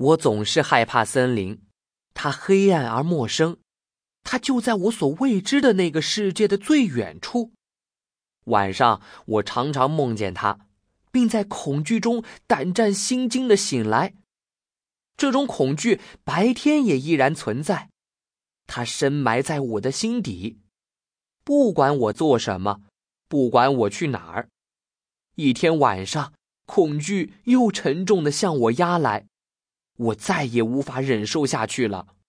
我总是害怕森林，它黑暗而陌生，它就在我所未知的那个世界的最远处。晚上我常常梦见它，并在恐惧中胆战心惊地醒来。这种恐惧白天也依然存在，它深埋在我的心底。不管我做什么，不管我去哪儿，一天晚上，恐惧又沉重地向我压来，我再也无法忍受下去了。